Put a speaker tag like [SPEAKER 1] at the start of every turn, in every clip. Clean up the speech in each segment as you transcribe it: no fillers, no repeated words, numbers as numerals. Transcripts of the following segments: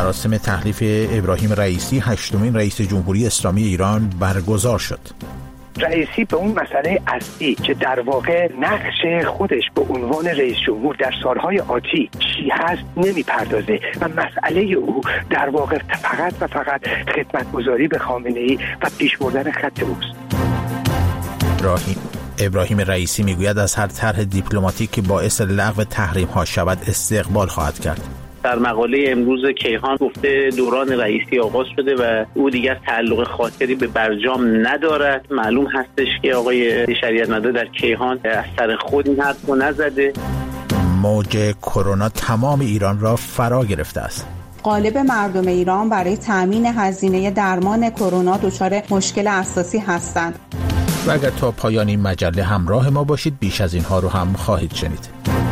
[SPEAKER 1] مراسم تحلیف ابراهیم رئیسی 8مین رئیس جمهوری اسلامی ایران برگزار شد.
[SPEAKER 2] رئیسی به اون مسئله اصلی که در واقع نقش خودش به عنوان رئیس جمهور در سالهای آتی چی هست نمیپردازه و مسئله او در واقع فقط و فقط خدمتگزاری به خامنه‌ای و پیش بردن خط اوست.
[SPEAKER 1] ابراهیم رئیسی میگوید از هر طرح دیپلماتیک که باعث لغو تحریم ها شود استقبال خواهد کرد.
[SPEAKER 3] در مقاله امروز کیهان گفته دوران رئیسی آغاز شده و او دیگر تعلق خاطری به برجام ندارد. معلوم هستش که آقای شریعت مدار در کیهان از سر خود این حرف رو نزده.
[SPEAKER 1] موج کرونا تمام ایران را فرا گرفته است.
[SPEAKER 4] غالب مردم ایران برای تامین هزینه درمان کرونا دچار مشکل اساسی هستند.
[SPEAKER 1] و اگر تا پایان این مجله همراه ما باشید بیش از اینها رو هم خواهید شنید.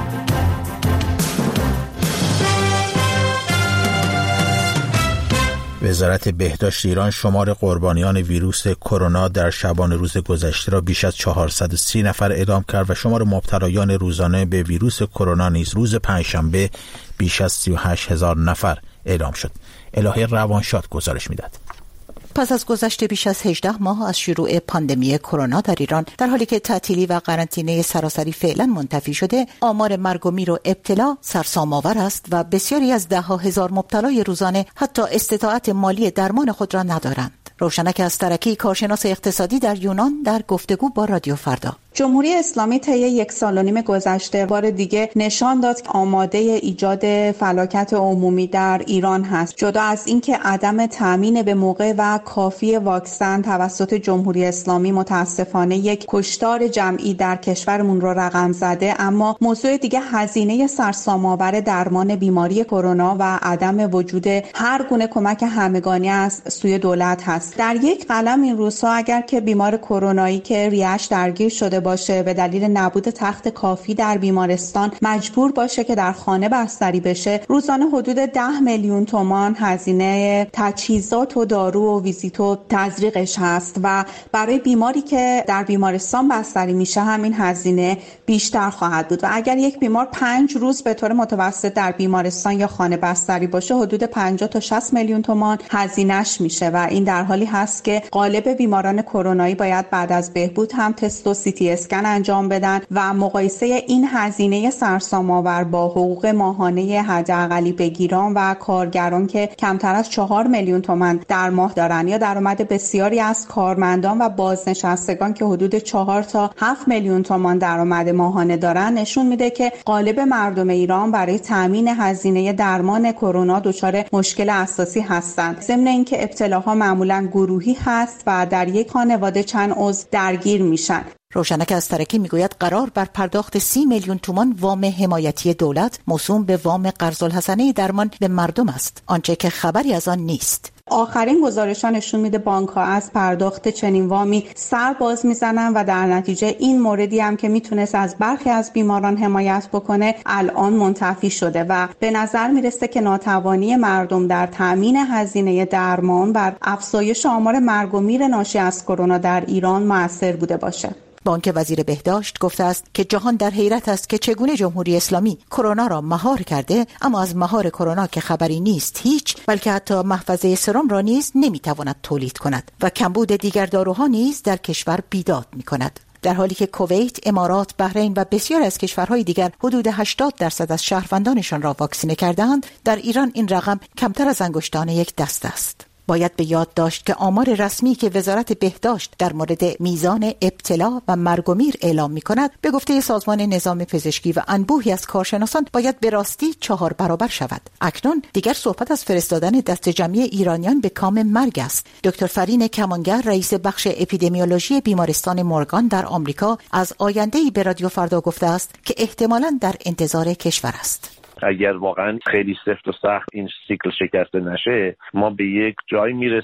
[SPEAKER 1] وزارت بهداشت ایران شمار قربانیان ویروس کرونا در شبانه روز گذشته را بیش از 430 نفر اعلام کرد و شمار مبتلایان روزانه به ویروس کرونا نیز روز پنجشنبه بیش از 38,000 نفر اعلام شد. الهه روانشاد گزارش می‌دهد.
[SPEAKER 5] پس از گذشت بیش از 18 ماه از شروع پاندمی کرونا در ایران، در حالی که تعطیلی و قرنطینه سراسری فعلا منتفی شده، آمار مرگ و میر و ابتلا سرسام‌آور است و بسیاری از ده‌ها هزار مبتلای روزانه حتی استطاعت مالی درمان خود را ندارند. روشنک استرکی، کارشناس اقتصادی در یونان، در گفتگو با رادیو فردا:
[SPEAKER 4] جمهوری اسلامی طی 1.5 سال گذشته بار دیگه نشان داد که آماده ایجاد فلاکت عمومی در ایران هست. جدا از اینکه عدم تامین به موقع و کافی واکسن توسط جمهوری اسلامی متاسفانه یک کشتار جمعی در کشورمون رو رقم زده، اما موضوع دیگه هزینه سرسام‌آور درمان بیماری کرونا و عدم وجود هر گونه کمک همگانی از سوی دولت هست. در یک قلم این روزها اگر که بیمار کرونایی که ریش درگیر شده باشه به دلیل نبود تخت کافی در بیمارستان مجبور باشه که در خانه بستری بشه، روزانه حدود 10 میلیون تومان هزینه تجهیزات و دارو و ویزیت و تزریقش هست و برای بیماری که در بیمارستان بستری میشه همین هزینه بیشتر خواهد بود و اگر یک بیمار 5 روز به طور متوسط در بیمارستان یا خانه بستری باشه حدود 50 تا 60 میلیون تومان هزینهش میشه و این در حالی هست که غالب بیماران کرونایی باید بعد از بهبود هم تست و CT اسکن انجام بدن و مقایسه این هزینه سرسام‌آور با حقوق ماهانه حداقلی بگیران و کارگران که کمتر از 4 میلیون تومان در ماه دارن یا درآمد بسیاری از کارمندان و بازنشستگان که حدود 4 تا 7 میلیون تومان درآمد ماهانه دارن نشون میده که غالب مردم ایران برای تامین هزینه درمان کرونا دچار مشکل اساسی هستند. ضمن اینکه ابتلاها معمولا گروهی هست و در یک خانواده چند عضو درگیر میشن.
[SPEAKER 5] روشنک استرکی میگوید قرار بر پرداخت 30 میلیون تومان وام حمایتی دولت موسوم به وام قرض‌الحسنه درمان به مردم است، آنچه که خبری از آن نیست.
[SPEAKER 4] آخرین گزارش‌ها نشون میده بانک‌ها از پرداخت چنین وامی سر باز میزنن و در نتیجه این موردی هم که میتونست از برخی از بیماران حمایت بکنه الان منتفی شده و به نظر میرسه که ناتوانی مردم در تامین هزینه درمان بر افزایش آمار مرگ و میر ناشی از کرونا در ایران مؤثر بوده باشه.
[SPEAKER 5] بانک وزیر بهداشت گفته است که جهان در حیرت است که چگونه جمهوری اسلامی کرونا را مهار کرده، اما از مهار کرونا که خبری نیست هیچ، بلکه حتی محفظه سرم را نیز نمیتواند تولید کند و کمبود دیگر داروها نیز در کشور بیداد میکند. در حالی که کویت، امارات، بحرین و بسیار از کشورهای دیگر حدود 80% از شهروندانشان را واکسینه کردند، در ایران این رقم کمتر از انگشتان یک دست است. باید به یاد داشت که آمار رسمی که وزارت بهداشت در مورد میزان ابتلا و مرگ و میر اعلام می‌کند به گفته سازمان نظام پزشکی و انبوهی از کارشناسان باید به راستی 4 برابر شود. اکنون دیگر صحبت از فرستادن دست جمعی ایرانیان به کام مرگ است. دکتر فرین کمانگر، رئیس بخش اپیدمیولوژی بیمارستان مورگان در آمریکا، از آینده‌ای به رادیو فردا گفته است که احتمالاً در انتظار کشور است.
[SPEAKER 6] اگر واقعا خیلی سفت و سخت این سیکل شکسته نشه، ما به یک جایی میرسیم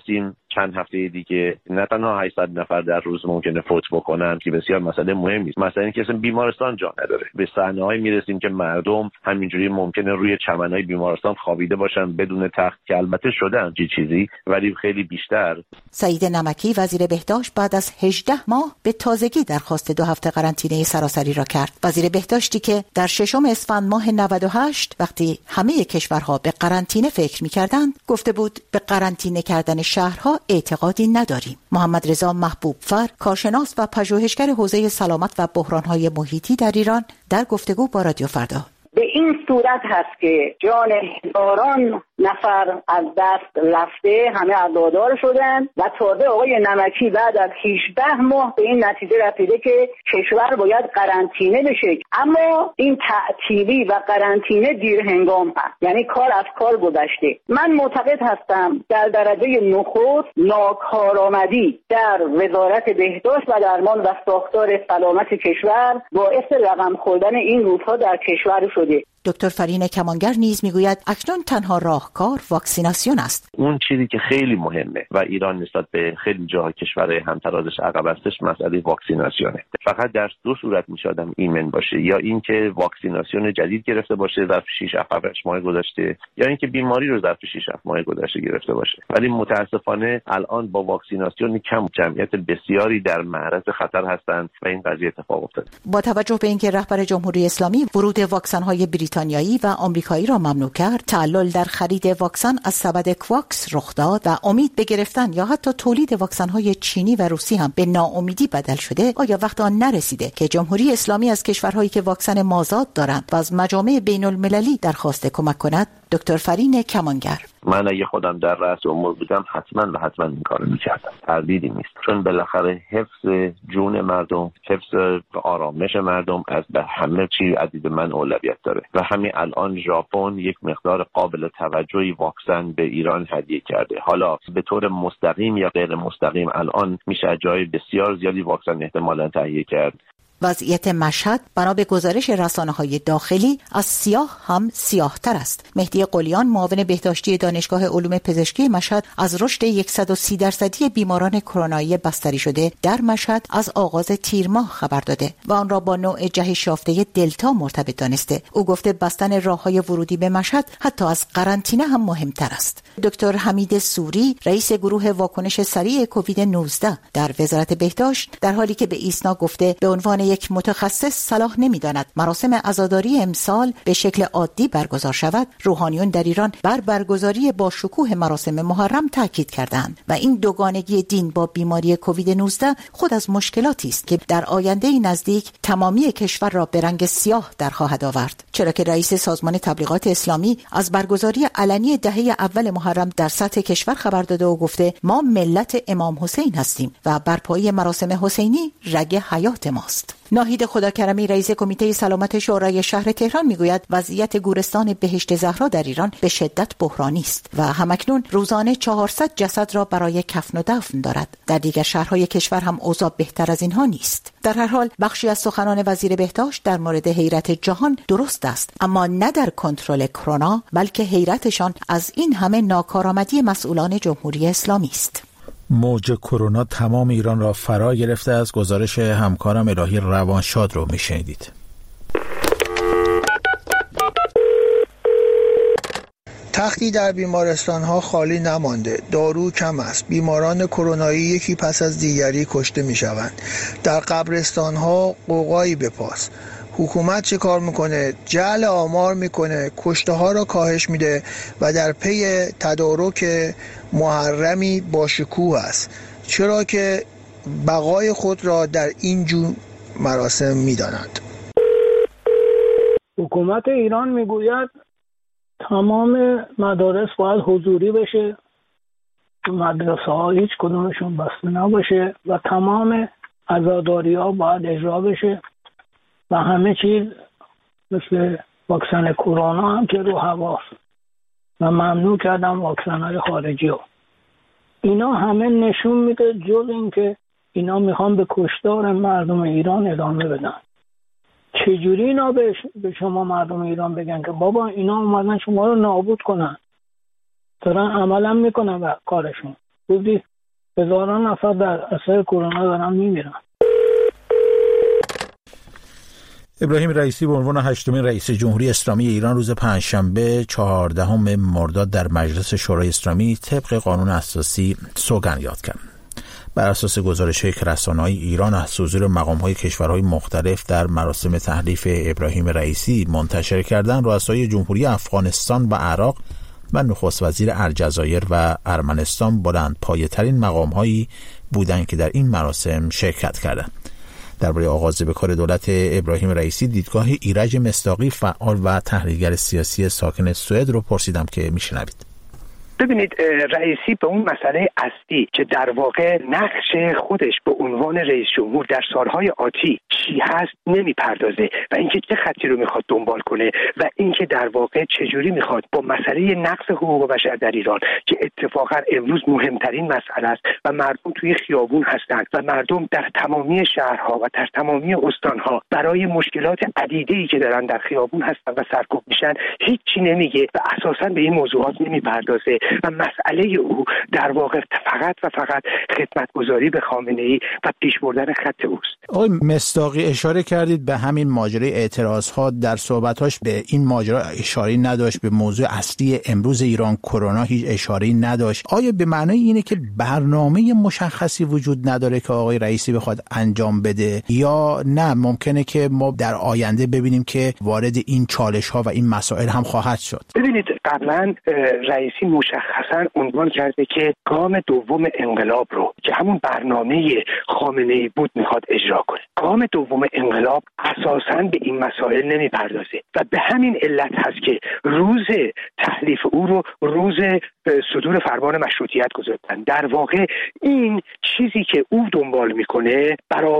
[SPEAKER 6] چند هفته دیگه نه تنها 800 نفر در روز ممکنه فوت بکنن که بسیار مسئله مهمی است، مثلا اینکه اصلا بیمارستان جا نداره. به صحنه‌ای میرسیم که مردم همینجوری ممکنه روی چمن‌های بیمارستان خوابیده باشن بدون تخت، که البته شده همچین چیزی ولی خیلی بیشتر.
[SPEAKER 5] سعید نمکی وزیر بهداشت بعد از 18 ماه به تازگی درخواست 2 هفته قرنطینه سراسری را کرد. وزیر بهداشتی که در 6 اسفند ماه 98 وقتی همه کشورها به قرنطینه فکر می‌کردند گفته بود به قرنطینه کردن شهرها اعتقادی نداریم. محمد رضا محبوب فر، کارشناس و پژوهشگر حوزه سلامت و بحران‌های محیطی در ایران، در گفتگو با رادیو فردا:
[SPEAKER 7] به این صورت هست که جان هزاران نفر از دست رفته، همه عزادار شدن و تازه آقای نمکی بعد از 18 ماه به این نتیجه رسیده که کشور باید قرنطینه بشه. اما این تعطیلی و قرنطینه دیر هنگام هست، یعنی کار از کار گذشته. من معتقد هستم در درجه نخست ناکارآمدی در وزارت بهداشت و درمان و ساختار سلامت کشور باعث رقم خوردن این روزها در کشور شده.
[SPEAKER 5] دکتر فرین کمانگر نیز میگوید اکنون تنها راهکار واکسیناسیون است.
[SPEAKER 6] اون چیزی که خیلی مهمه و ایران نسبت به خیلی جاها کشورهای همترازش عقب هستش، مسئله واکسیناسیونه. فقط در 2 صورت میشه آدم ایمن باشه، یا اینکه واکسیناسیون جدید گرفته باشه ظرف 6-7 ماه گذشته، یا اینکه بیماری رو ظرف 6-7 ماه گذشته گرفته باشه. ولی متاسفانه الان با واکسیناسیون کم جمعیت بسیاری در معرض خطر هستند و این قضیه اتفاق افتاد.
[SPEAKER 5] با توجه به اینکه رهبر جمهوری اسلامی ورود واکسن‌های بریتانیایی و آمریکایی را ممنوع کرد، تعلل در خرید واکسن از سبد کواکس رخ داد و امید به گرفتن یا حتی تولید واکسن‌های چینی و روسی هم به ناامیدی بدل شده، آیا وقت آن نرسیده که جمهوری اسلامی از کشورهایی که واکسن مازاد دارند و از مجامع بین‌المللی درخواست کمک کند؟ دکتر فرین کمانگر:
[SPEAKER 6] من اگه خودم در رأس امور بودم حتما این کارو می‌کردم، تردیدی نیست، چون بالاخره حفظ جون مردم، حفظ آرامش مردم از به همه چی عزیز من اولویت داره. و همین الان ژاپن یک مقدار قابل توجهی واکسن به ایران هدیه کرده. حالا به طور مستقیم یا غیر مستقیم الان میشه جای بسیار زیادی واکسن احتمالاً تهیه کرد.
[SPEAKER 5] وضعیت مشهد بنا به گزارش رسانه‌های داخلی از سیاه هم سیاه‌تر است. مهدی قلیان، معاون بهداشتی دانشگاه علوم پزشکی مشهد، از رشد 130% بیماران کرونایی بستری شده در مشهد از آغاز تیر ماه خبر داده و آن را با نوع جهش یافته دلتا مرتبط دانسته. او گفته بستن راه‌های ورودی به مشهد حتی از قرنطینه هم مهمتر است. دکتر حمید سوری، رئیس گروه واکنش سریع کووید 19 در وزارت بهداشت، در حالی که به ایسنا گفته به عنوان یک متخصص صلاح نمی‌داند مراسم عزاداری امسال به شکل عادی برگزار شود، روحانیون در ایران بر برگزاری با شکوه مراسم محرم تاکید کردند و این دوگانگی دین با بیماری کووید 19 خود از مشکلاتی است که در آینده نزدیک تمامی کشور را به رنگ سیاه در خواهد آورد، چرا که رئیس سازمان تبلیغات اسلامی از برگزاری علنی دهه اول محرم در سطح کشور خبر داده و گفته ما ملت امام حسین هستیم و برپایی مراسم حسینی رگ حیات ماست. ناهید خداکرمی، رئیس کمیته سلامت شورای شهر تهران، میگوید وضعیت گورستان بهشت زهرا در ایران به شدت بحرانی است و همکنون روزانه 400 جسد را برای کفن و دفن دارد. در دیگر شهرهای کشور هم اوضاع بهتر از اینها نیست. در هر حال بخشی از سخنان وزیر بهداشت در مورد حیرت جهان درست است، اما نه در کنترل کرونا، بلکه حیرتشان از این همه ناکارآمدی مسئولان جمهوری اسلامی است.
[SPEAKER 1] موج کرونا تمام ایران را فرا گرفته. از گزارش همکارم الهی روانشاد رو میشنیدید.
[SPEAKER 8] تختی در بیمارستان‌ها خالی نمانده، دارو کم است، بیماران کرونایی یکی پس از دیگری کشته می‌شوند. در قبرستان‌ها قوقایی بپاس. حکومت چه کار میکنه؟ جعل آمار میکنه، کشته ها را کاهش میده و در پی تدارک محرمی با شکوه است، چرا که بقای خود را در این جور مراسم میدانند.
[SPEAKER 9] حکومت ایران میگوید تمام مدارس باید حضوری بشه، مدرسه ها هیچ کدومشون بسته نباشه و تمام عزاداری ها باید اجرا بشه و همه چیز مثل واکسن کرونا هم که رو هواست و ممنوع کردن واکسن های خارجی ها. اینا همه نشون میده جز این که اینا میخوان به کشتار مردم ایران ادامه بدن. چجوری اینا به شما مردم ایران بگن که بابا اینا اومدن شما رو نابود کنن؟ دارن عملا میکنن و کارشون. بودی هزاران نفر در اثر کرونا دارن میمیرن.
[SPEAKER 1] ابراهیم رئیسی به عنوان 8مین رئیس جمهوری اسلامی ایران روز پنجشنبه 14 مرداد در مجلس شورای اسلامی طبق قانون اساسی سوگند یاد کرد. بر اساس گزارش‌هایی که رسانه‌های ایران از حضور مقام‌های کشورهای مختلف در مراسم تحلیف ابراهیم رئیسی منتشر کردند، رؤسای جمهوری افغانستان و عراق و نخست وزیر الجزایر و ارمنستان بلندپایه‌ترین مقام‌هایی بودند که در این مراسم شرکت کردند. درباره آغاز به کار دولت ابراهیم رئیسی دیدگاه ایرج مصداقی فعال و تحلیلگر سیاسی ساکن سوئد رو پرسیدم که میشنوید.
[SPEAKER 2] ببینید، رئیسی به اون مسئله اصلی که در واقع نقش خودش به عنوان رئیس جمهور در سالهای آتی چی هست نمیپردازه و اینکه چه خطی رو میخواد دنبال کنه و اینکه در واقع چجوری میخواد با مسئله نقض حقوق بشر در ایران که اتفاقا امروز مهمترین مسئله است و مردم توی خیابون هستند و مردم در تمامی شهرها و در تمامی استانها برای مشکلات عدیده‌ای که دارن در خیابون هستن و سرکوب میشن هیچی نمیگه و اساسا به این موضوعات نمیپردازه و مسئله او در واقع فقط و فقط خدمتگزاری به خامنه‌ای و پیش بردن خط اوست.
[SPEAKER 1] آقای مصداقی اشاره کردید به همین ماجرای اعتراض‌ها، در صحبتاش به این ماجرا اشاره نداشت، به موضوع اصلی امروز ایران کرونا هیچ اشاره‌ای نداشت. آیا به معنای اینه که برنامه مشخصی وجود نداره که آقای رئیسی بخواد انجام بده، یا نه ممکنه که ما در آینده ببینیم که وارد این چالش‌ها و این مسائل هم خواهد شد؟
[SPEAKER 2] ببینید، قبلا رئیسی مشخصاً عنوان کرده که گام دوم انقلاب رو که همون برنامه خامنه‌ای بود میخواد اجرا کنه. گام دوم انقلاب اساساً به این مسائل نمیپردازه و به همین علت هست که روز تحلیف او رو روز صدور فرمان مشروطیت گذاشتن. در واقع این چیزی که او دنبال میکنه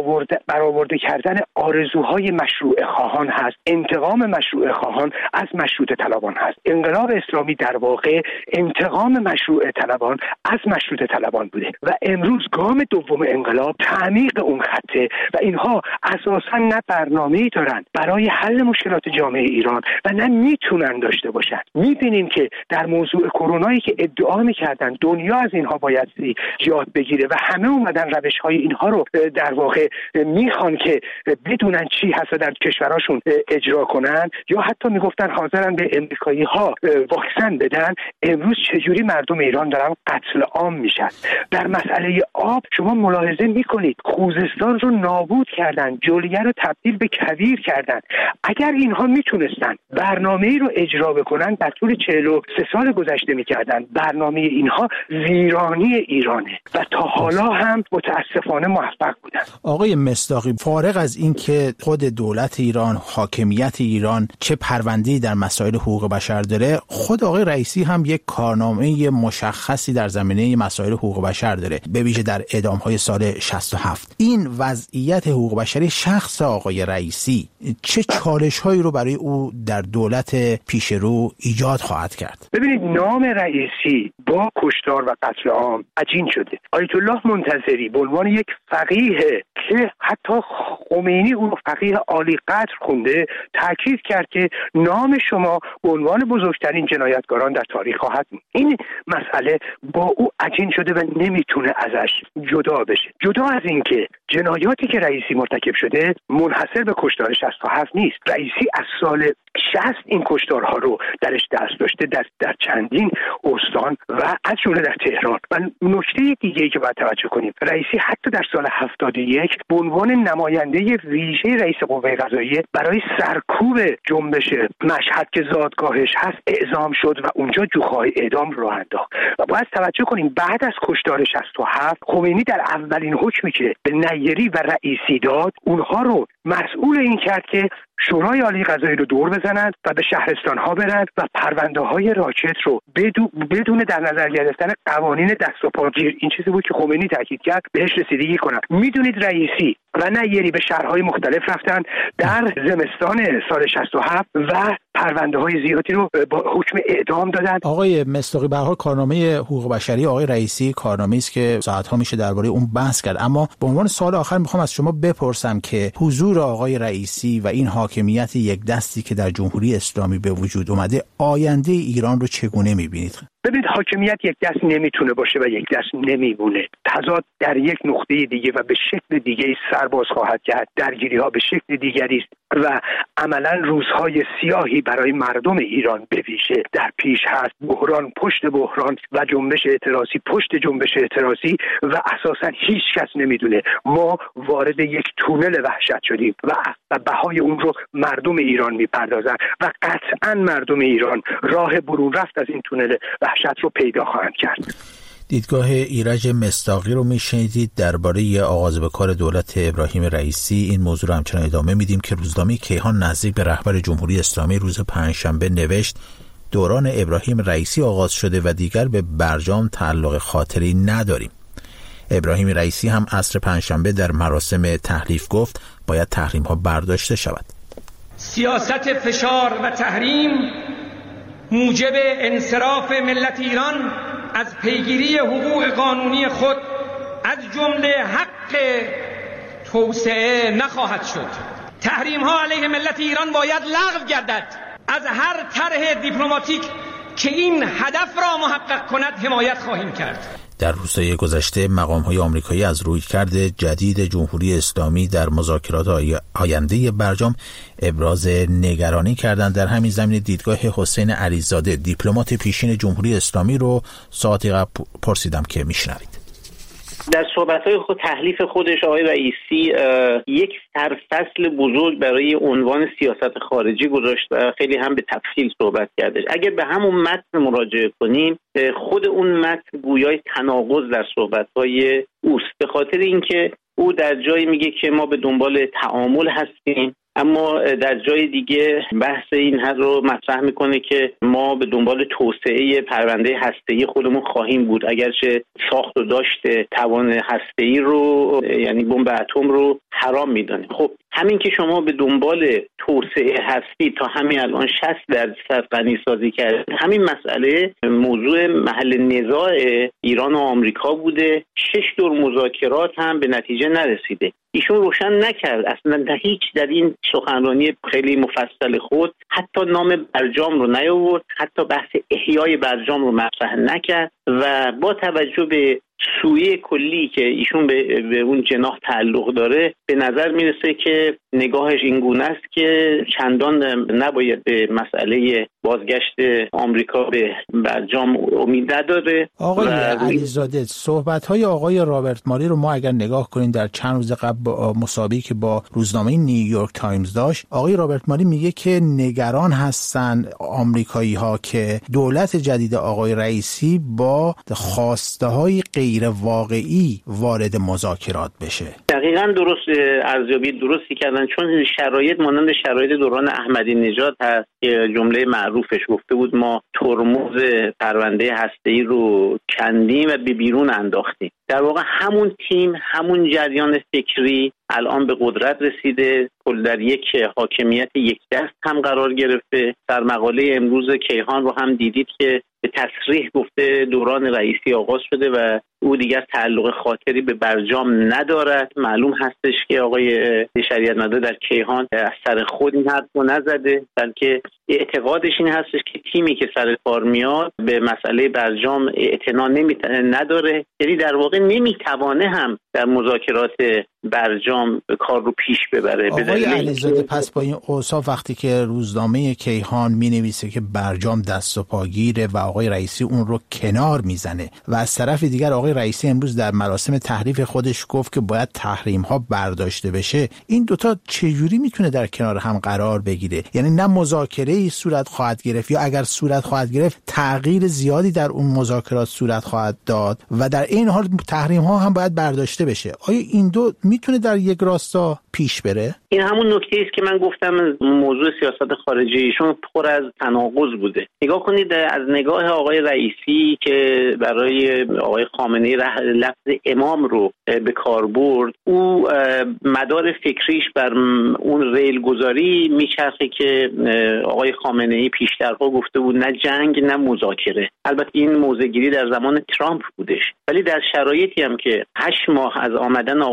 [SPEAKER 2] برآورده کردن آرزوهای مشروع خواهان هست، انتقام مشروع خواهان از مشروط طلبان هست. انقلاب اسلامی در واقع انتقام مشروع طلبان از مشروط طلبان بوده و امروز گام دوم انقلاب تعمیق اون خطه و اینها اساسا نه برنامه‌ای دارن برای حل مشکلات جامعه ایران و نه میتونن داشته باشن. میبینیم که در موضوع کرونایی که ادعا میکردن دنیا از اینها باید یاد بگیره و همه اومدن روش‌های اینها رو در واقع میخوان که بدونن چی هست در کشوراشون اجرا کنن، یا حتی میگفتن حاضرن به امریکایی‌ها واکسن بدن. امروز چجوری مردم ایران دارن قتل عام میشن. در مسئله آب شما ملاحظه میکنید خوزستان رو نابود کردن، جلگه رو تبدیل به کویر کردن. اگر اینها میتونستن برنامه‌ای رو اجرا بکنن در طول 43 سال گذشته میکردن. برنامه اینها ویرانی ایرانه و تا حالا هم متاسفانه موفق بودن.
[SPEAKER 1] آقای مصداقی، فارغ از این که خود دولت ایران، حاکمیت ایران چه پرونده‌ای در مسائل حقوق بشر داره، خود آقای رئیسی هم یک کارنامه مشخصی در زمینه مسائل حقوق بشر داره، به ویژه در اعدام‌های سال 67. این وضعیت حقوق بشری شخص آقای رئیسی چه چالش‌هایی رو برای او در دولت پیشرو ایجاد خواهد کرد؟
[SPEAKER 2] ببینید، نام رئیسی با کشتار و قتل عام عجین شده. آیت الله منتظری به عنوان یک فقیه که حتی خمینی اون فقیه عالی قدر خونده تاکید کرد که نام شما به عنوان بزرگترین جنایتکاران در تاریخ خواهد بود. این مسئله با او عجین شده و نمیتونه ازش جدا بشه. جدا از این که جنایاتی که رئیسی مرتکب شده منحصر به کشتار 67 نیست. رئیسی از سال 60 این کشتارها رو درش دست داشته در چندین استان و از جمله در تهران. و نکته دیگه‌ای که باید توجه کنیم، رئیسی حتی در سال 71 به عنوان نماینده ویژه رئیس قوه قضاییه برای سرکوب جنبش مشهد که زادگاهش هست اعزام شد و اونجا جوخه‌های اعدام راه انداخت. و باید توجه کنیم بعد از کشتار 67 خمینی در اولین حکمی که به نیری و رئیسی داد اونها رو مسئول این کرد که شورای عالی قضایی رو دور بزنند و به شهرستان‌ها برند و پرونده‌های راکت رو بدون در نظر گرفتن قوانین دست و پاگیر، این چیزی بود که خمینی تاکید کرد، بهش رسیدگی کنند. میدونید رئیسی و نیری به شهرهای مختلف رفتن در زمستان سال 67 و پرونده‌های زیادی رو با حکم اعدام دادن.
[SPEAKER 1] آقای مصداقی، به هر حال کارنامه حقوق بشری آقای رئیسی کارنامه‌ای است که ساعت‌ها میشه درباره اون بحث کرد، اما به عنوان سوال آخر میخوام از شما بپرسم که حضور آقای رئیسی و این حاکمیت یک دستی که در جمهوری اسلامی به وجود اومده آینده ایران رو چگونه می‌بینید؟
[SPEAKER 2] ببینید حاکمیت یک دست نمیتونه باشه و یک دست نمیمونه. تضاد در یک نقطه دیگه و به شکل دیگه سرباز خواهد کرد. درگیری ها به شکل دیگری است و عملا روزهای سیاهی برای مردم ایران به ویژه در پیش هست. بحران پشت بحران و جنبش اعتراضی پشت جنبش اعتراضی و اساسا هیچ کس نمیدونه. ما وارد یک تونل وحشت شدیم و بهای اون رو مردم ایران میپردازن و قطعا مردم ایران راه برون رفت از این تونل وحشت رو پیدا خواهند کرد.
[SPEAKER 1] دیدگاه ایرج مصداقی رو میشنیدید درباره آغاز به کار دولت ابراهیم رئیسی. این موضوع رو همچنان ادامه میدیم که روزنامه کیهان نزدیک به رهبر جمهوری اسلامی روز پنجشنبه نوشت دوران ابراهیم رئیسی آغاز شده و دیگر به برجام تعلق خاطری نداریم. ابراهیم رئیسی هم عصر پنجشنبه در مراسم تحلیف گفت باید تحریم ها برداشته شود.
[SPEAKER 10] سیاست فشار و تحریم موجب انصراف ملت ایران از پیگیری حقوق قانونی خود از جمله حق توسعه نخواهد شد. تحریم ها علیه ملت ایران باید لغو گردد. از هر طرح دیپلماتیک که این هدف را محقق کند حمایت خواهیم کرد.
[SPEAKER 1] در روزهای گذشته مقام‌های آمریکایی از رویکرد جدید جمهوری اسلامی در مذاکرات آینده برجام ابراز نگرانی کردند. در همین زمینه دیدگاه حسین علیزاده دیپلمات پیشین جمهوری اسلامی رو ساعتی قبل پرسیدم که میشنوید.
[SPEAKER 3] در صحبت‌های خود تحلیف خودش آقای رئیسی یک سرفصل بزرگ برای عنوان سیاست خارجی گذاشت و خیلی هم به تفصیل صحبت کردش. اگر به همون متن مراجعه کنیم خود اون متن گویای تناقض در صحبت‌های اوست، به خاطر اینکه او در جایی میگه که ما به دنبال تعامل هستیم، اما در جای دیگه بحث این رو مطرح میکنه که ما به دنبال توسعه پرونده هسته‌ای خودمون خواهیم بود، اگرچه ساخت و داشت توان هسته‌ای رو یعنی بمب اتم رو حرام میدانه. خب همین که شما به دنبال توسعه هستی تا همین الان 60% غنیسازی کرد، همین مسئله موضوع محل نزاع ایران و آمریکا بوده. 6 دور مذاکرات هم به نتیجه نرسیده. ایشون روشن نکرد اصلا هیچ در این سخنرانی خیلی مفصل خود حتی نام برجام رو نیاورد، حتی بحث احیای برجام رو مطرح نکرد و با توجه به سویه کلی که ایشون به اون جناح تعلق داره به نظر میرسه که نگاهش این گونه است که چندان نباید به مسئله بازگشت آمریکا به برجام امید نداره.
[SPEAKER 1] آقای علیزاده صحبت‌های آقای رابرت مالی رو ما اگر نگاه کنیم در چند روز قبل مسابقه که با روزنامه نیویورک تایمز داشت، آقای رابرت مالی میگه که نگران هستن آمریکایی‌ها که دولت جدید آقای رئیسی با خواسته‌های غیر واقعی وارد مذاکرات بشه.
[SPEAKER 3] دقیقاً درست ارزیابی درستی کردن، چون شرایط مانند شرایط دوران احمدی نژاد هست که جمله معروفش گفته بود ما ترمز پرونده هسته‌ای رو کندیم و به بیرون انداختیم. در واقع همون تیم، همون جریان فکری الان به قدرت رسیده، کل در یک حاکمیت یک دست هم قرار گرفته. در مقاله امروز کیهان رو هم دیدید که به تصریح گفته دوران رئیسی آغاز شده و او دیگر تعلق خاطری به برجام ندارد. معلوم هستش که آقای شریعت مدار در کیهان از سر خود این حرف رو نزده، بلکه اعتقادش این هستش که تیمی که سر کار میاد به مسئله برجام اعتنا نداره، یعنی در واقع نمیتوانه هم در مذاکرات برجام کار رو پیش ببره.
[SPEAKER 1] آقای علیزاده پس با این اوصاف وقتی که روزنامه کیهان مینویسه که برجام دست و پاگیره و آقای رئیسی اون رو کنار میزنه و از طرف دیگر آقای رئیسی امروز در مراسم تحریف خودش گفت که باید تحریم ها برداشته بشه، این دوتا چجوری میتونه در کنار هم قرار بگیره؟ یعنی نه مذاکره ای صورت خواهد گرفت یا اگر صورت خواهد گرفت تغییر زیادی در اون مذاکرات صورت خواهد داد و در این حال تحریم ها هم باید برداشته بشه. آیا این دو میتونه در یک راستا پیش بره؟
[SPEAKER 3] این همون نکته است که من گفتم موضوع سیاست خارجی ایشون پر از تناقض بوده. نگاه کنید از نگاه آقای رئیسی که برای آقای خامنه‌ای لفظ امام رو به کار برد، او مدار فکریش بر اون ریل گذاری میچرخه که آقای خامنه‌ای پیشترها گفته بود نه جنگ نه مذاکره. البته این موضع‌گیری در زمان ترامپ بودش، ولی در شرایطی هم که 8 ماه از آمدن آقای بایدن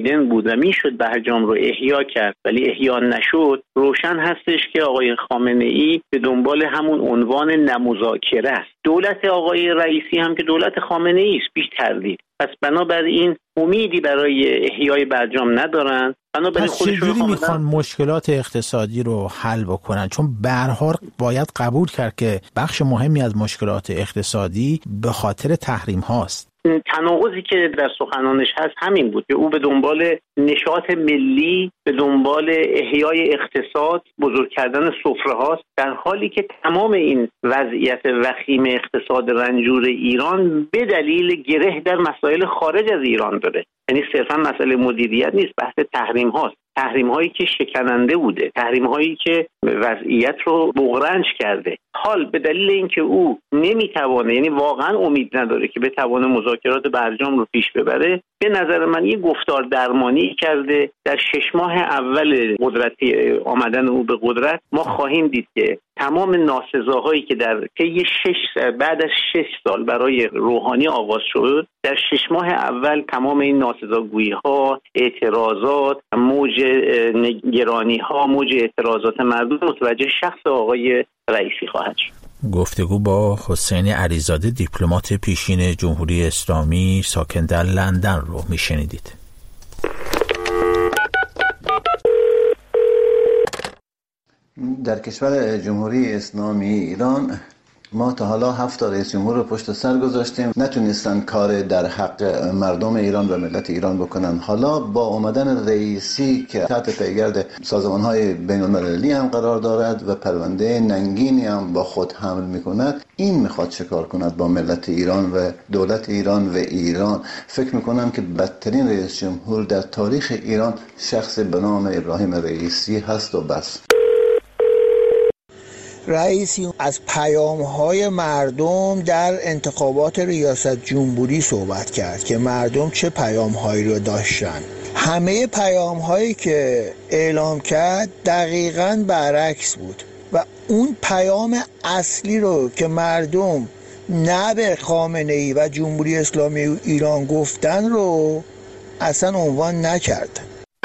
[SPEAKER 3] بایدن بود و میشد برجام رو احیا کرد ولی احیا نشد، روشن هستش که آقای خامنه ای به دنبال همون عنوان نمذاکره است. دولت آقای رئیسی هم که دولت خامنه ای است، بیش تردید. پس بنابراین امیدی برای احیای برجام ندارن.
[SPEAKER 1] پس چجوری میخوان مشکلات اقتصادی رو حل بکنن؟ چون به هر حال باید قبول کرد که بخش مهمی از مشکلات اقتصادی به خاطر تحریم هاست.
[SPEAKER 3] تناقضی که در سخنانش هست همین بود که او به دنبال نشاط ملی، به دنبال احیای اقتصاد، بزرگ کردن سفره هاست، در حالی که تمام این وضعیت وخیم اقتصاد رنجور ایران به دلیل گره در مسائل خارج از ایران داره. یعنی صرفا مسئله مدیریت نیست، بحث تحریم هاست. تحریم هایی که شکننده بوده، تحریم هایی که وضعیت رو بغرنج کرده. حال به دلیل اینکه او نمیتوانه، یعنی واقعا امید نداره که بتوانه مذاکرات برجام رو پیش ببره، به نظر من یه گفتار درمانی کرده. در 6 ماه اول قدرتی آمدن او به قدرت ما خواهیم دید که تمام ناسزاهایی که در طی بعد از 6 سال برای روحانی آغاز شد، در 6 ماه اول تمام این ناسزاگویی ها، اعتراضات، موج نگرانی ها، موج اعتراضات مردم متوجه شخص آقای رئیسی خواهد شد.
[SPEAKER 1] گفتگو با حسین علیزاده، دیپلمات پیشین جمهوری اسلامی ساکن در لندن رو میشنیدید.
[SPEAKER 11] در کشور جمهوری اسلامی ایران ما تا حالا 7 رئیس جمهور رو پشت سر گذاشتیم، نتونستن کار در حق مردم ایران و ملت ایران بکنن. حالا با اومدن رئیسی که تحت پیگرد سازمان‌های بین‌المللی هم قرار دارد و پرونده ننگینی هم با خود حمل می‌کند، این میخواد چکار کند با ملت ایران و دولت ایران و ایران. فکر می‌کنم که بدترین رئیس جمهور در تاریخ ایران شخص به نام ابراهیم رئیسی هست و بس.
[SPEAKER 8] رئیسی از پیام‌های مردم در انتخابات ریاست جمهوری صحبت کرد که مردم چه پیام‌هایی رو داشتن. همه پیام‌هایی که اعلام کرد دقیقاً برعکس بود و اون پیام اصلی رو که مردم نه به خامنه‌ای و جمهوری اسلامی ایران گفتن رو اصلا عنوان نکرد.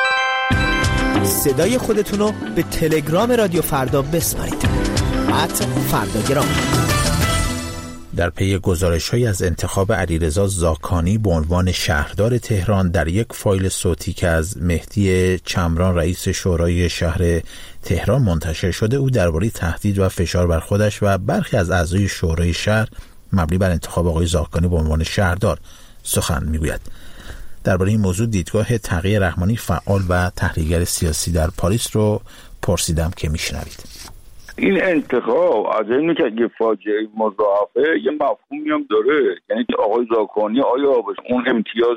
[SPEAKER 12] صدای خودتون رو به تلگرام رادیو فردا بسپارید. فرداگرام.
[SPEAKER 1] در پی گزارش‌هایی از انتخاب علیرضا زاکانی به عنوان شهردار تهران در یک فایل صوتی که از مهدی چمران رئیس شورای شهر تهران منتشر شده، او درباره تهدید و فشار بر خودش و برخی از اعضای شورای شهر مبنی بر انتخاب آقای زاکانی به عنوان شهردار سخن میگوید. درباره این موضوع دیدگاه تقی رحمانی، فعال و تحلیلگر سیاسی در پاریس رو پرسیدم که میشنوید.
[SPEAKER 13] این انتخاب از اینه که یه فاجعه مضاعفه یه مفهومی هم داره، یعنی آقای زاکانی آیا اون امتیاز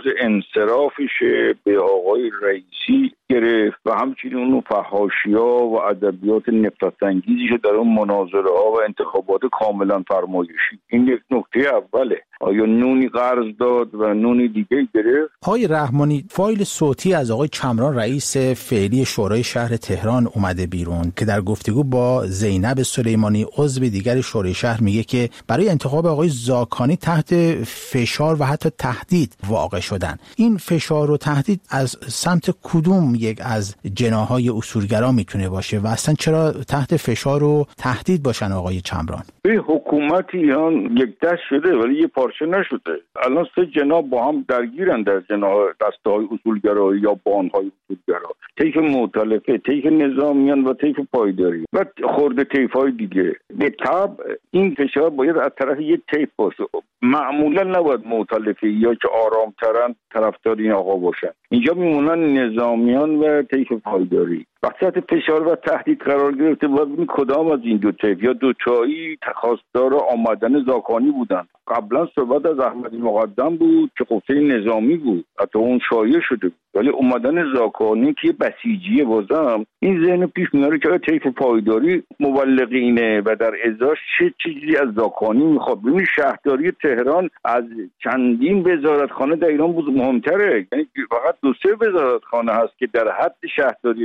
[SPEAKER 13] انصرافش به آقای رئیسی گرفت و همچنین اون فحاشی‌ها و ادبیات نفرت‌انگیزی در اون مناظره‌ها و انتخابات کاملا فرمایشی. این یک نکته اوله. آیا نونی قرض داد و نونی دیگه گرفت؟
[SPEAKER 1] آقای رحمانی، فایل صوتی از آقای چمران رئیس فعلی شورای شهر تهران اومده بیرون که در گفتگو با زینب سلیمانی عضو دیگر شورای شهر میگه که برای انتخاب آقای زاکانی تحت فشار و حتی تهدید واقع شدن. این فشار و تهدید از سمت کدوم یک از جناح‌های اصولگرا میتونه باشه و اصلا چرا تحت فشار و تهدید باشن آقای چمران؟
[SPEAKER 13] به حکومت ایران یک دست شده ولی یه پارچه نشده. الان 3 جناح با هم درگیرن در جناح دسته‌های اصولگرایی یا بان‌های اصولگرا، طیف مؤتلفه، طیف نظامیان و طیف پایداری و خورده طیف‌های دیگه. به طبع این فشار باید از طرف یه طیف باشه. معمولا نباید مؤتلفه یا که آرام‌ترن طرفدار این آقا باشن. اینجا میمونن نظامیان و طیف پایداری. وقتی فشار و تهدید قرار گرفته باید ببینید کدام از این دو طیف یا دوتایی خواستار آمدن زاکانی بودن. قبلا صحبت از احمدی مقدم بود که قفه نظامی بود، حتی اون شایع شده بود، ولی اومدن زاکانی که بسیجیه بازم این ذهن پیش میاره که طیف پایداری مبلغینه و در ازاش چه چیزی از زاکانی میخواد. ببینید شهرداری تهران از چندین وزارتخانه در ایران بود مهمتره، یعنی فقط 2-3 وزارتخانه هست که در حد شهرداری تهران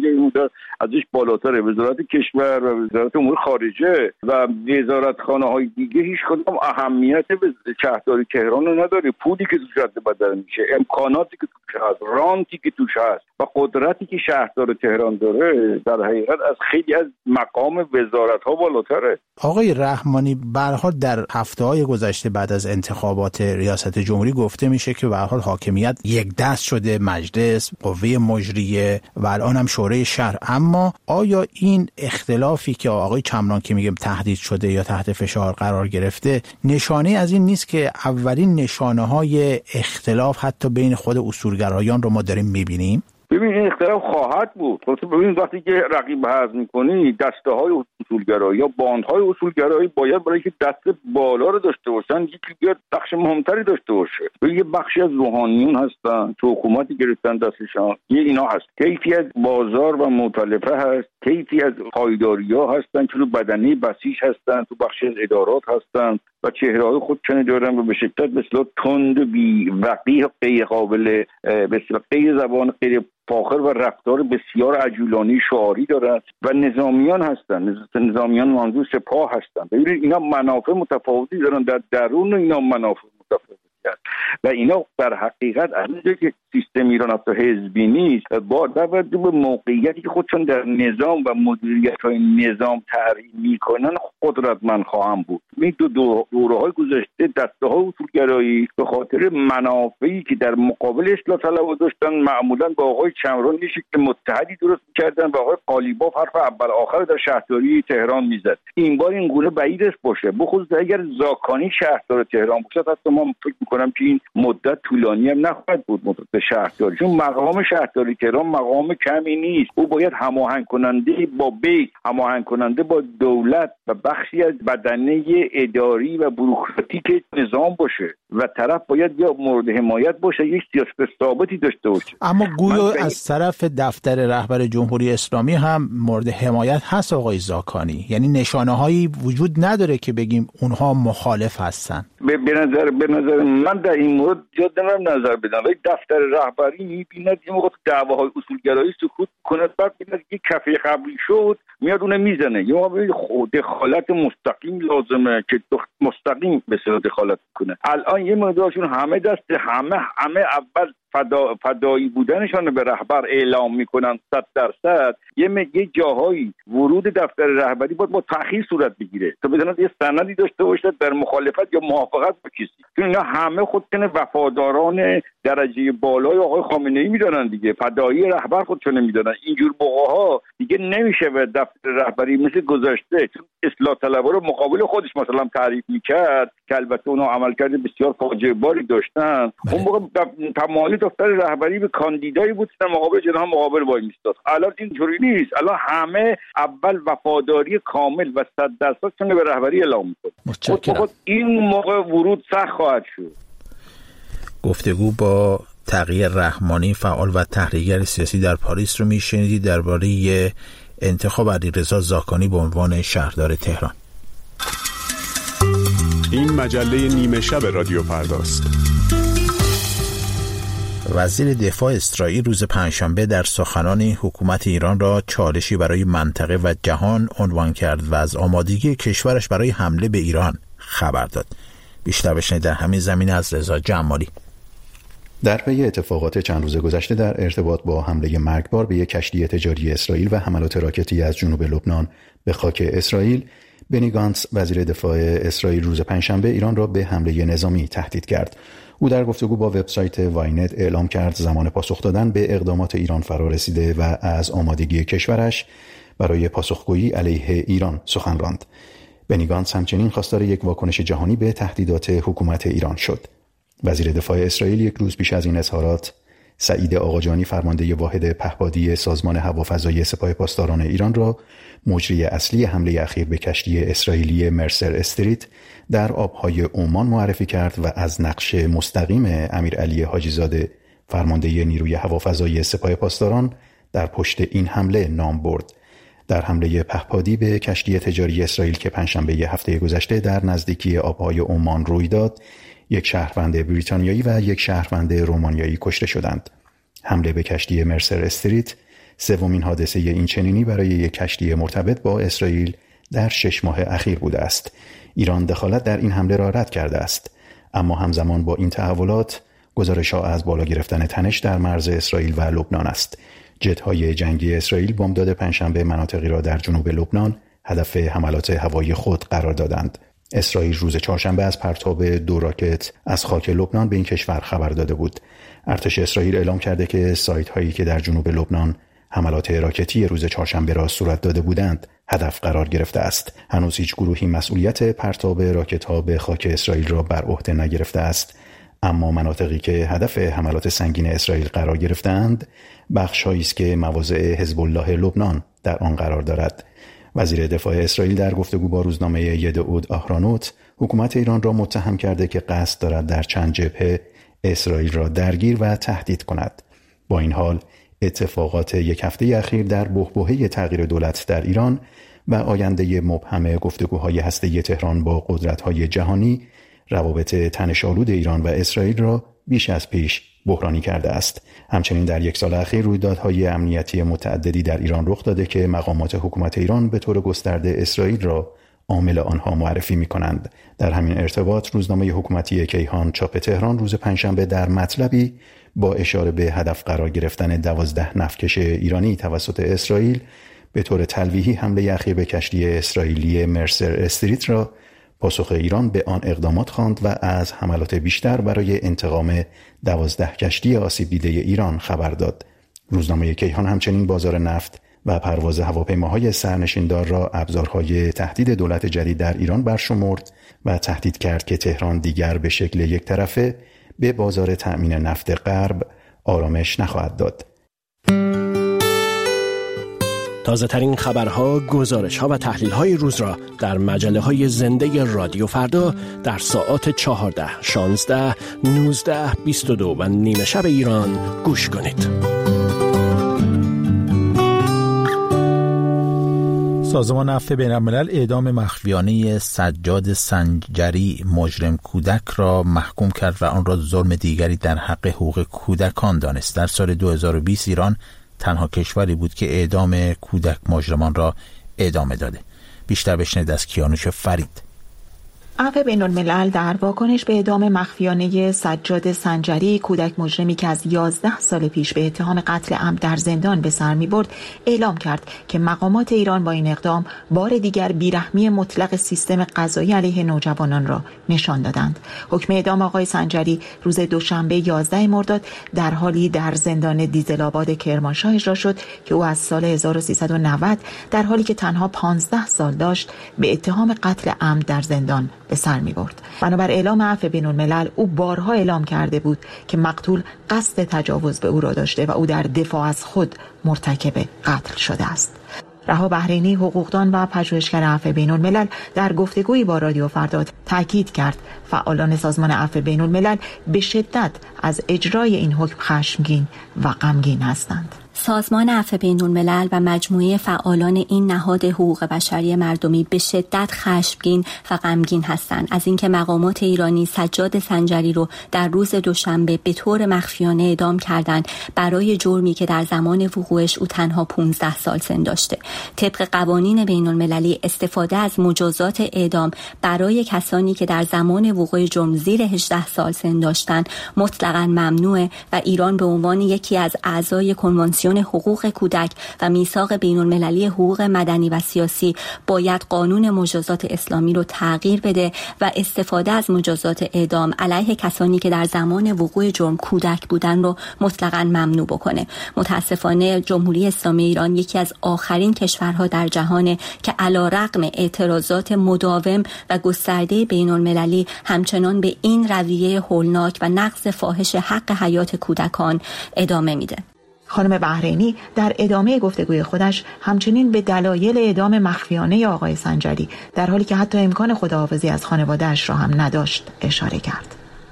[SPEAKER 13] اینجا ازش بالاتره. وزارت کشور و وزارت امور خارجه و وزارتخانه‌های دیگه هیچ کدوم اهمیت به شهرداری تهران رو نداره. پولی که توش رد بدل میشه، امکاناتی که توش هست، رانتی که توش هست و قدرتی که شهردار تهران داره در حقیقت از خیلی از مقام وزارت‌ها بالاتره.
[SPEAKER 1] آقای رحمانی، به هر حال در هفته‌های گذشته بعد از انتخابات ریاست جمهوری گفته میشه که به هر حال حاکمیت یک دست شده، مجلس، قوه مجریه و الان هم شورای شهر. اما آیا این اختلافی که آقای چمران که میگه تهدید شده یا تحت فشار قرار گرفته نشانه از این نیست که اولین نشانه‌های اختلاف حتی بین خود اصولگرایان رو ما داریم میبینیم؟
[SPEAKER 13] ببین این اختلاف خواهد بود. ببین وقتی که رقیب حذف می‌کنی، دسته‌های اصولگرایی یا باندهای اصولگرایی باید برای که دست بالا رو داشته باشن یکی بیاد بخش مهمتری داشته باشه. یه بخشی از روحانیون هستن تو حکومتی گرفتن دستشان، یه اینا هست. کیفی از بازار و مؤتلفه هست، کیفی از پایداری‌ها هستن که تو بدنه بسیج هستن، تو بخش از ادارات هستن و چهره‌های خودشون دارن و به شدت مثلا تند و بی وقیح غیر قابل مثلا غیر زبان غیر فاخر و رفتار بسیار عجولانی شعاری دارن و نظامیان هستن. نظامیان منظور سپاه هستن. ببینید اینا منافع متفاوتی دارن، در درون اینا منافع متفاوتی هست و اینا در حقیقت از اینجا که سیستم ایران حتی حزبی نیست، با به موقعیتی که خودشون در نظام و مدیریت‌های نظام تعریف میکنن قدرتمند خواهم بود. این دوره‌های گذشته دسته‌های اصولگرایی به خاطر منافعی که در مقابل اصلاح طلبها داشتن معمولاً با آقای چمران یه شکل متحدی درست می‌کردن و آقای قالیباف حرف اول آخر در شهرداری تهران میزد. این بار این گونه بعید است باشه، بخصوص اگر زاکانی شهردار تهران باشه. حتی من فکر می‌کنم که این مدت طولانی هم نخواهد بود مدت شهرداری، چون مقام شهرداری تهران مقام کمی نیست. او باید هماهنگ کننده با بیت، هماهنگ کننده با دولت و بخشی از بدنه اداری و بوروکراتیک نظام باشه و طرف باید یا مورد حمایت باشه یا سیاست ثابتی داشته باشه.
[SPEAKER 1] اما گویا از طرف دفتر رهبر جمهوری اسلامی هم مورد حمایت هست آقای زاکانی، یعنی نشانه‌هایی وجود نداره که بگیم اونها مخالف هستن.
[SPEAKER 13] به نظر من در این مورد زیاد نظر بدم، ولی دفتر رهبری می‌بیند یه موقع دعواهای اصولگرایی سکوت کنه، بعد می‌بیند یک کفه قبلی شد میاد اون میزنه. یا دخالت مستقیم لازمه که مستقیم به صورت دخالت کنه. الان یه مقدارشون همه دست همه اول فدایی بودنشان به رهبر اعلام میکنن 100%. یه جاهایی ورود دفتر رهبری باید با تأخیر صورت بگیره تا بدونن یه سندی داشته باشه در مخالفت یا موافقت با کسی، چون اینا همه خودشون وفاداران درجه بالای آقای خامنه‌ای میدونن دیگه. فدایی رهبر خودشون میدونن. اینجور بقاها دیگه نمیشه به دفتر رهبری مثل گذشته، چون اصلاح طلبها رو مقابل خودش مثلا تعریف میکرد که البته اونا عملکرد بسیار فاجعه باری داشتن. اون موقع تمامی دفتر رهبری به کاندیدایی بود که مقابل جناح مقابل وای میستاد. الان اینجوری نیست. الان همه اول وفاداری کامل و 100% چون به رهبری اعلام میکنه.
[SPEAKER 1] متشکرم.
[SPEAKER 13] این موقع ورود سخت خواهد شد.
[SPEAKER 1] گفتگو با تقی رحمانی، فعال و تحلیلگر سیاسی در پاریس رو میشنیدید درباره انتخاب علیرضا زاکانی به عنوان شهردار تهران.
[SPEAKER 14] این مجله نیمه شب رادیو فرداست.
[SPEAKER 1] وزیر دفاع اسرائیل روز پنجشنبه در سخنانی حکومت ایران را چالشی برای منطقه و جهان عنوان کرد و از آمادگی کشورش برای حمله به ایران خبر داد. بیشتر بشنوید در همین زمینه از رضا جمالی.
[SPEAKER 15] در پی اتفاقات چند روز گذشته در ارتباط با حمله مرگبار به یک کشتی تجاری اسرائیل و حملات راکتی از جنوب لبنان به خاک اسرائیل، بنی گانتس وزیر دفاع اسرائیل روز پنجشنبه ایران را به حمله نظامی تهدید کرد. او در گفتگو با وبسایت واینت اعلام کرد زمان پاسخ دادن به اقدامات ایران فرا رسیده و از آمادگی کشورش برای پاسخگویی علیه ایران سخن راند. بنی گانتس همچنین خواستار یک واکنش جهانی به تهدیدات حکومت ایران شد. وزیر دفاع اسرائیل یک روز پیش از این اظهارات، سعید آقاجانی فرمانده واحد پهپادی سازمان هوافضایی سپاه پاسداران ایران را مجری اصلی حمله اخیر به کشتی اسرائیلی مرسر استریت در آبهای عمان معرفی کرد و از نقش مستقیم امیرعلی حاجیزاده فرمانده نیروی هوافضایی سپاه پاسداران در پشت این حمله نام برد. در حمله پهپادی به کشتی تجاری اسرائیل که پنجشنبه هفته گذشته در نزدیکی آبهای عمان روی داد، یک شهروند بریتانیایی و یک شهروند رومانیایی کشته شدند. حمله به کشتی مرسر استریت سومین حادثه این چنینی برای یک کشتی مرتبط با اسرائیل در 6 ماه اخیر بوده است. ایران دخالت در این حمله را رد کرده است، اما همزمان با این تحولات گزارش‌ها از بالا گرفتن تنش در مرز اسرائیل و لبنان است. جت‌های جنگی اسرائیل بامداد پنجشنبه مناطقی را در جنوب لبنان هدف حملات هوایی خود قرار دادند. اسرائیل روز چهارشنبه از پرتاب 2 راکت از خاک لبنان به این کشور خبر داده بود. ارتش اسرائیل اعلام کرده که سایت‌هایی که در جنوب لبنان حملات راکتی روز چهارشنبه را صورت داده بودند هدف قرار گرفته است. هنوز هیچ گروهی مسئولیت پرتاب راکت‌ها به خاک اسرائیل را بر عهده نگرفته است، اما مناطقی که هدف حملات سنگین اسرائیل قرار گرفتند بخش‌هایی است که مواضع حزب الله لبنان در آن قرار دارد. وزیر دفاع اسرائیل در گفتگو با روزنامه یدعود آهرانوت حکومت ایران را متهم کرده که قصد دارد در چند جبهه اسرائیل را درگیر و تهدید کند. با این حال اتفاقات یک هفته اخیر در بحبوحه تغییر دولت در ایران و آینده مبهم گفتگوهای هسته‌ای تهران با قدرت‌های جهانی روابط تنش‌آلود ایران و اسرائیل را بیش از پیش بحرانی کرده است. همچنین در 1 سال اخیر رویدادهای امنیتی متعددی در ایران رخ داده که مقامات حکومت ایران به طور گسترده اسرائیل را عامل آنها معرفی می‌کنند. در همین ارتباط روزنامه حکومتی کیهان چاپ تهران روز پنجشنبه در مطلبی با اشاره به هدف قرار گرفتن 12 نفتکش ایرانی توسط اسرائیل به طور تلویحی حمله اخیر به کشتی اسرائیلی مرسر استریت را پاسخ ایران به آن اقدامات خواند و از حملات بیشتر برای انتقام 12 کشتی آسیب دیده ایران خبر داد. روزنامه کیهان همچنین بازار نفت و پرواز هواپیماهای سرنشیندار را ابزارهای تهدید دولت جدید در ایران برشمرد و تهدید کرد که تهران دیگر به شکل یک طرفه به بازار تأمین نفت غرب آرامش نخواهد داد.
[SPEAKER 16] تازه ترین خبرها، گزارش‌ها و تحلیل‌های روز را در مجله‌های زنده رادیو فردا در ساعات 14، 16، 19، 22 و نیمه شب ایران گوش کنید.
[SPEAKER 1] سازمان عفو بین‌الملل اعدام مخفیانه سجاد سنجری مجرم کودک را محکوم کرد و آن را ظلم دیگری در حق حقوق کودکان دانست. در سال 2020 ایران تنها کشوری بود که اعدام کودک مجرمان را ادامه داده. بیشتر بشنوید از کیانوش فرید.
[SPEAKER 4] عفو بین‌الملل در واکنش به اعدام مخفیانه سجاد سنجری، کودک مجرمی که از 11 سال پیش به اتهام قتل عمد در زندان به سر می‌برد، اعلام کرد که مقامات ایران با این اقدام بار دیگر بیرحمی مطلق سیستم قضایی علیه نوجوانان را نشان دادند. حکم اعدام آقای سنجری روز دوشنبه 11 مرداد در حالی در زندان دیزل‌آباد کرمانشاه اجرا شد که او از سال 1390 در حالی که تنها 15 سال داشت به اتهام قتل عمد در زندان به سر می برد. بنابر اعلام عفو بین‌الملل او بارها اعلام کرده بود که مقتول قصد تجاوز به او را داشته و او در دفاع از خود مرتکب قتل شده است. رها بحرینی، حقوقدان و پژوهشگر عفو بین‌الملل در گفتگویی با رادیو فردا تاکید کرد فعالان سازمان عفو بین‌الملل به شدت از اجرای این حکم خشمگین و غمگین هستند.
[SPEAKER 17] سازمان عفو بین‌الملل و مجموعه فعالان این نهاد حقوق بشری مردمی به شدت خشمگین و غمگین هستند از اینکه مقامات ایرانی سجاد سنجری رو در روز دوشنبه به طور مخفیانه اعدام کردند برای جرمی که در زمان وقوعش او تنها 15 سال سن داشته. طبق قوانین بین‌المللی استفاده از مجازات اعدام برای کسانی که در زمان وقوع جرم زیر 18 سال سن داشتند مطلقاً ممنوعه و ایران به عنوان یکی از اعضای کنوانسیون حقوق کودک و میثاق بین‌المللی حقوق مدنی و سیاسی باید قانون مجازات اسلامی رو تغییر بده و استفاده از مجازات اعدام علیه کسانی که در زمان وقوع جرم کودک بودن رو مطلقاً ممنوع بکنه. متاسفانه جمهوری اسلامی ایران یکی از آخرین کشورها در جهانه که علیرغم اعتراضات مداوم و گسترده بین‌المللی همچنان به این رویه هولناک و نقض فاحش حق حیات کودکان ادامه میده.
[SPEAKER 4] خانم بحرینی در ادامه گفتگوی خودش همچنین به دلایل اعدام مخفیانه آقای سنجری در حالی که حتی امکان خداحافظی از خانواده‌اش را هم نداشت اشاره کرد.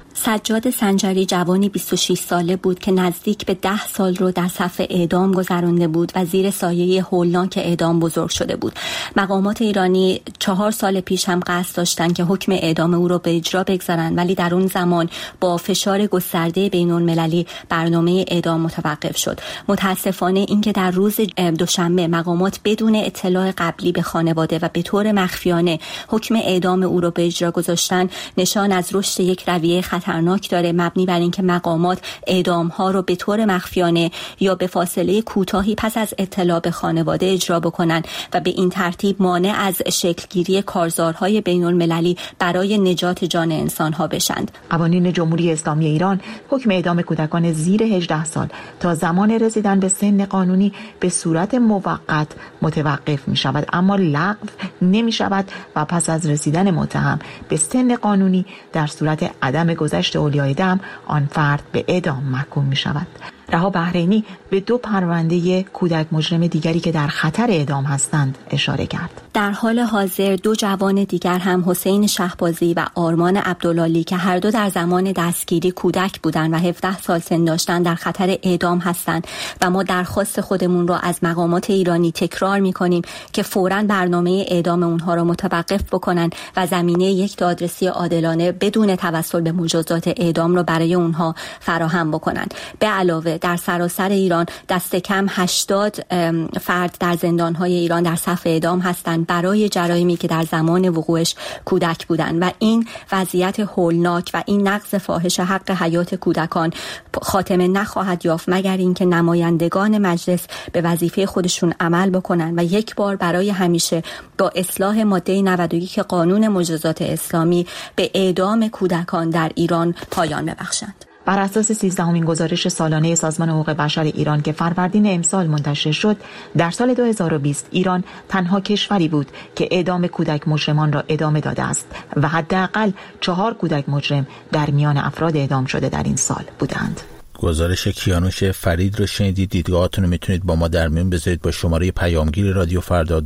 [SPEAKER 17] سجاد سنجری جوانی 26 ساله بود که نزدیک به 10 سال رو در صف اعدام گذرانده بود و زیر سایه هولناک اعدام بزرگ شده بود. مقامات ایرانی 4 سال پیش هم قصد داشتن که حکم اعدام او رو به اجرا بگذارن، ولی در اون زمان با فشار گسترده بین‌المللی برنامه اعدام متوقف شد. متاسفانه اینکه در روز دوشنبه مقامات بدون اطلاع قبلی به خانواده و به طور مخفیانه حکم اعدام او رو به اجرا گذاشتن، نشان از رشد یک رویه خطرناک داره، مبنی بر اینکه مقامات اعدام ها رو به طور مخفیانه یا به فاصله کوتاهی پس از اطلاع به خانواده اجرا بکنن و به این ترتیب مانع از شکلگیری کارزارهای بین المللی برای نجات جان انسان ها بشند.
[SPEAKER 18] قوانین جمهوری اسلامی ایران حکم اعدام کودکان زیر 18 سال تا زمان رسیدن به سن قانونی به صورت موقت متوقف می شود، اما لغو نمی شود و پس از رسیدن متهم به سن قانونی در صورت عدم گذشت اولیای دم آن فرد به اعدام محکوم می شود. رها بحرینی به 2 پرونده کودک مجرم دیگری که در خطر اعدام هستند اشاره کرد.
[SPEAKER 17] در حال حاضر 2 جوان دیگر هم حسین شهبازی و آرمان عبدالعالی که هر دو در زمان دستگیری کودک بودند و 17 سال سن داشتند در خطر اعدام هستند و ما درخواست خودمون را از مقامات ایرانی تکرار می‌کنیم که فوراً برنامه اعدام اونها را متوقف بکنن و زمینه یک دادرسی عادلانه بدون توسل به مجازات اعدام را برای اونها فراهم بکنن. به علاوه در سراسر ایران دست کم 80 فرد در زندان‌های ایران در صف اعدام هستند برای جرایمی که در زمان وقوعش کودک بودند و این وضعیت هولناک و این نقض فاحش حق حیات کودکان خاتمه نخواهد یافت مگر اینکه نمایندگان مجلس به وظیفه خودشون عمل بکنن و یک بار برای همیشه با اصلاح ماده 91 قانون مجازات اسلامی به اعدام کودکان در ایران پایان ببخشند.
[SPEAKER 18] بر اساس 13مین گزارش سالانه سازمان حقوق بشر ایران که فروردین امسال منتشر شد، در سال 2020 ایران تنها کشوری بود که اعدام کودک مجرمان را ادامه داده است و حداقل 4 کودک مجرم در میان افراد اعدام شده در این سال بودند.
[SPEAKER 1] گزارش کیانوش فرید رو شنیدید. دیدگاهاتون رو میتونید با ما در میون بذارید با شماره پیامگیر رادیو فردا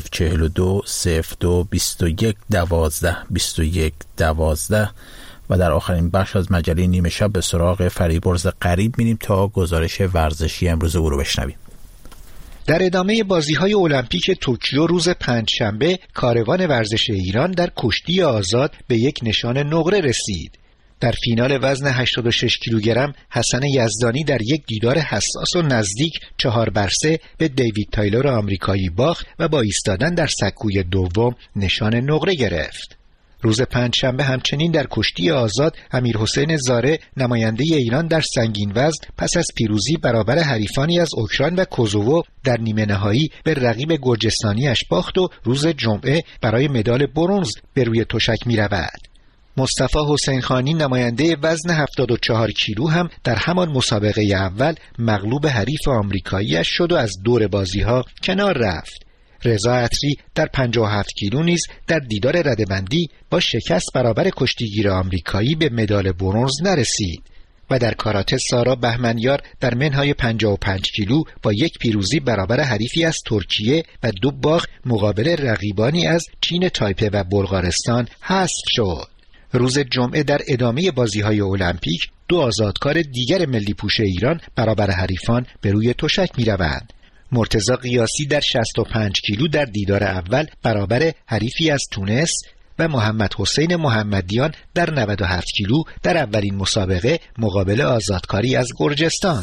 [SPEAKER 1] 2042 02 21 12 21 12 و در آخرین بخش از مجله نیمه شب به سراغ فریبرز غریب میریم تا گزارش ورزشی امروز او رو بشنویم.
[SPEAKER 19] در ادامه بازی‌های المپیک توکیو روز پنجشنبه کاروان ورزش ایران در کشتی آزاد به یک نشان نقره رسید. در فینال وزن 86 کیلوگرم حسن یزدانی در یک دیدار حساس و نزدیک 4-3 به دیوید تایلور آمریکایی باخت و با ایستادن در سکوی دوم نشان نقره گرفت. روز پنجشنبه همچنین در کشتی آزاد امیرحسین زاره نماینده ایران در سنگین وزن پس از پیروزی برابر حریفانی از اوکراین و کوزوو در نیمه نهایی به رقیب گرجستانیش باخت و روز جمعه برای مدال برنز به روی تشک می رود. مصطفی حسین خانی نماینده وزن 74 کیلو هم در همان مسابقه اول مغلوب حریف آمریکاییش شد و از دور بازی‌ها کنار رفت. رضا عطری در 57 کیلو نیز در دیدار رده‌بندی با شکست برابر کشتیگیر آمریکایی به مدال برنز نرسید و در کاراته سارا بهمنیار در منهای 55 کیلو با یک پیروزی برابر حریفی از ترکیه و 2 باخت مقابل رقیبانی از چین تایپه و بلغارستان حذف شد. روز جمعه در ادامه بازی‌های المپیک 2 آزادکار دیگر ملی پوش ایران برابر حریفان به روی تشک می‌روند. مرتضی قیاسی در 65 کیلو در دیدار اول برابر حریفی از تونس و محمد حسین محمدیان در 97 کیلو در اولین مسابقه مقابل آزادکاری از گرجستان.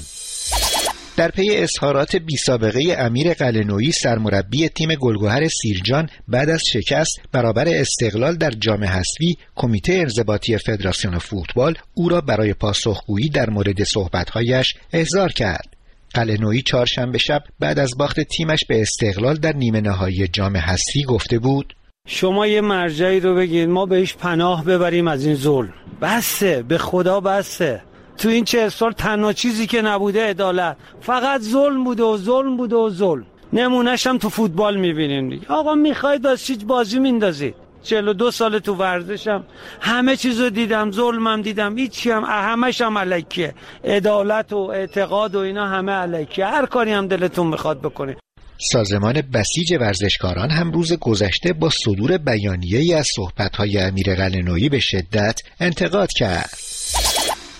[SPEAKER 19] در پی اظهارات بی سابقه امیر قلعه‌نویی سرمربی تیم گلگهر سیرجان بعد از شکست برابر استقلال در جام حذفی، کمیته انضباطی فدراسیون فوتبال او را برای پاسخگویی در مورد صحبت‌هایش احضار کرد. قلعه‌نویی چهارشنبه شب بعد از باخت تیمش به استقلال در نیمه نهایی جام حذفی گفته بود:
[SPEAKER 20] شما یه مرجعی رو بگید ما بهش پناه ببریم از این ظلم. بسه، به خدا بسه. تو این 40 سال تنها چیزی که نبوده عدالت، فقط ظلم بوده و ظلم بوده و ظلم. نمونه‌ش هم تو فوتبال می‌بینیم دیگه. آقا می‌خواید از چیز بازی میندازید. 42 سال تو ورزشم همه چیزو دیدم، ظلمم دیدم، هیچی هم همش هم الکیه. عدالت و اعتقاد و اینا همه الکیه. هر کاری هم دلتون میخواد بکنه.
[SPEAKER 19] سازمان بسیج ورزشکاران هم روز گذشته با صدور بیانیه‌ای از صحبت‌های امیر قلعه‌نویی به شدت انتقاد کرد.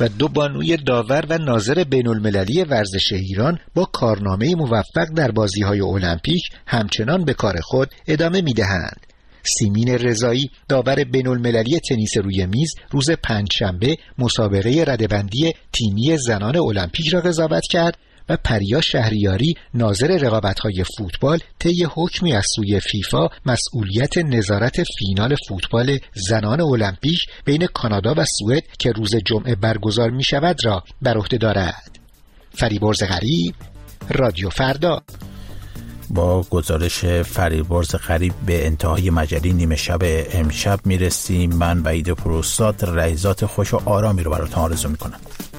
[SPEAKER 19] و 2 بانوی داور و ناظر بین‌المللی ورزش ایران با کارنامه موفق در بازی‌های المپیک همچنان به کار خود ادامه می‌دهند. سیمین رضایی داور بین‌المللی تنیس روی میز روز پنجشنبه مسابقه رده‌بندی تیمی زنان المپیک را قضاوت کرد و پریا شهریاری ناظر رقابت‌های فوتبال طی حکمی از سوی فیفا مسئولیت نظارت فینال فوتبال زنان المپیک بین کانادا و سوئد که روز جمعه برگزار می‌شود را بر عهده دارد. فریبرز غریب، رادیو فردا.
[SPEAKER 1] با گزارش فریبرز غریب به انتهای مجله نیمه شب امشب میرسیم. من وحید پروستاد لحظات خوش و آرامی رو براتون آرزو میکنم.